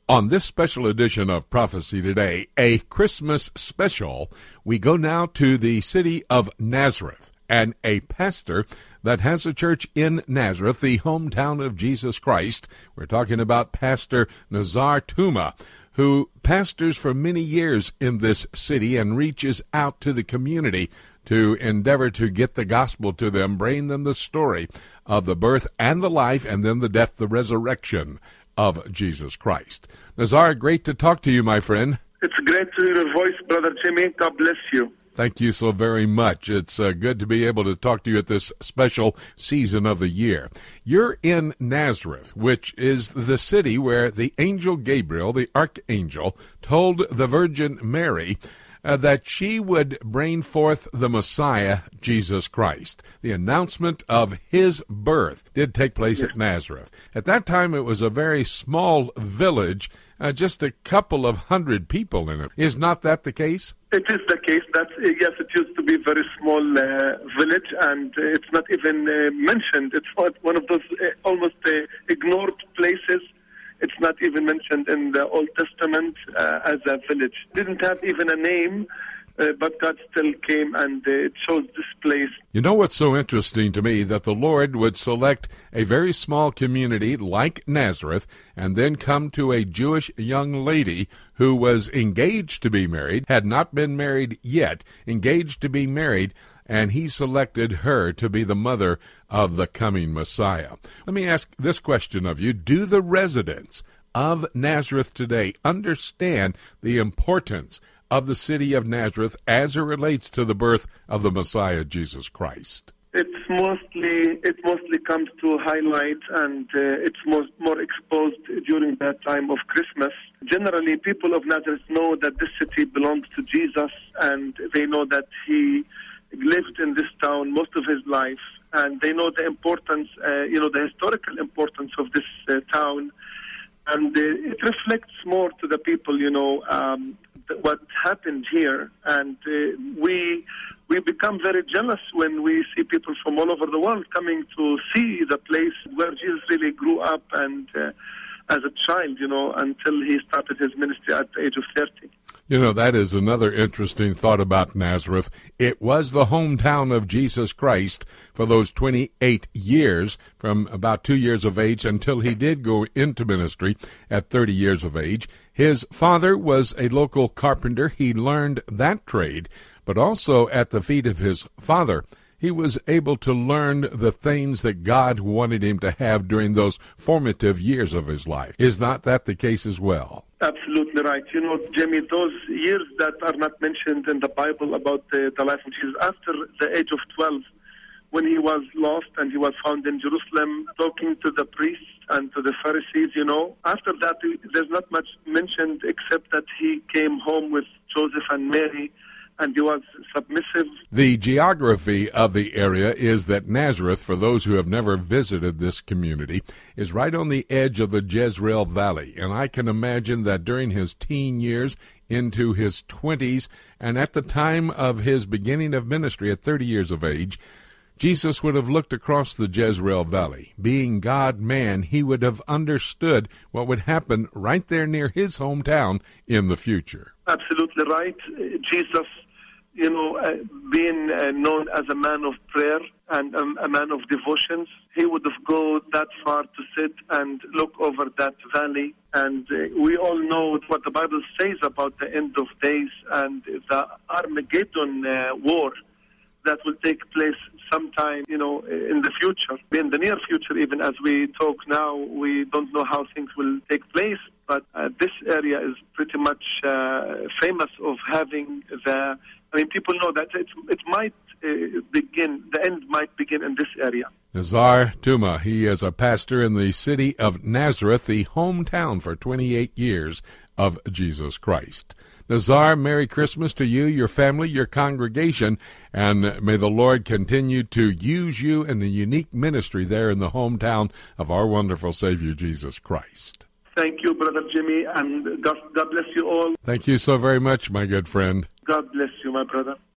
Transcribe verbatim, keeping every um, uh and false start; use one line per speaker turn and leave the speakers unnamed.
On this special edition of Prophecy Today, a Christmas special, we go now to the city of Nazareth and a pastor that has a church in Nazareth, the hometown of Jesus Christ. We're talking about Pastor Nazar Touma, who pastors for many years in this city and reaches out to the community to endeavor to get the gospel to them, bring them the story of the birth and the life and then the death, the resurrection of Jesus Christ. Nazar, great to talk to you, my friend.
It's great to hear your voice, Brother Jimmy. God bless you.
Thank you so very much. It's uh, good to be able to talk to you at this special season of the year. You're in Nazareth, which is the city where the angel Gabriel, the archangel, told the Virgin Mary Uh, that she would bring forth the Messiah, Jesus Christ. The announcement of his birth did take place yes. at Nazareth. At that time, it was a very small village, uh, just a couple of hundred people in it. Is not that the case?
It is the case. That uh, yes, it used to be a very small uh, village, and uh, it's not even uh, mentioned. It's one of those uh, almost uh, ignored places. It's not even mentioned in the Old Testament uh, as a village. It didn't have even a name, uh, but God still came and uh, it shows this place.
You know what's so interesting to me? That the Lord would select a very small community like Nazareth and then come to a Jewish young lady who was engaged to be married, had not been married yet, engaged to be married, and he selected her to be the mother of the coming Messiah. Let me ask this question of you. Do the residents of Nazareth today understand the importance of the city of Nazareth as it relates to the birth of the Messiah, Jesus Christ?
It's mostly, it mostly comes to highlight, and uh, it's most, more exposed during that time of Christmas. Generally, people of Nazareth know that this city belongs to Jesus, and they know that he lived in this town most of his life, and they know the importance, uh, you know, the historical importance of this uh, town, and uh, it reflects more to the people, you know, um, th- what happened here, and uh, we we become very jealous when we see people from all over the world coming to see the place where Jesus really grew up and uh, as a child, you know, until he started his ministry at the age of thirty.
You know, that is another interesting thought about Nazareth. It was the hometown of Jesus Christ for those twenty-eight years, from about two years of age until he did go into ministry at thirty years of age. His father was a local carpenter. He learned that trade, but also at the feet of his father, he was able to learn the things that God wanted him to have during those formative years of his life. Is not that the case as well?
Absolutely right. You know, Jamie, those years that are not mentioned in the Bible about the, the life of Jesus, after the age of twelve, when he was lost and he was found in Jerusalem talking to the priests and to the Pharisees, you know, after that, there's not much mentioned except that he came home with Joseph and Mary, and he was submissive.
The geography of the area is that Nazareth, for those who have never visited this community, is right on the edge of the Jezreel Valley. And I can imagine that during his teen years, into his twenties, and at the time of his beginning of ministry at thirty years of age, Jesus would have looked across the Jezreel Valley. Being God-man, he would have understood what would happen right there near his hometown in the future.
Absolutely right. Jesus, you know, uh, being uh, known as a man of prayer and um, a man of devotions, he would have gone that far to sit and look over that valley. And uh, we all know what the Bible says about the end of days and the Armageddon uh, war that will take place sometime, you know, in the future. In the near future, even as we talk now, we don't know how things will take place, but uh, this area is pretty much uh, famous of having the, I mean, people know that it, it might uh, begin, the end might begin in this area.
Nazar Touma, he is a pastor in the city of Nazareth, the hometown for twenty-eight years of Jesus Christ. Nazar, Merry Christmas to you, your family, your congregation, and may the Lord continue to use you in the unique ministry there in the hometown of our wonderful Savior, Jesus Christ.
Thank you, Brother Jimmy, and God, God bless you all.
Thank you so very much, my good friend.
God bless you, my brother.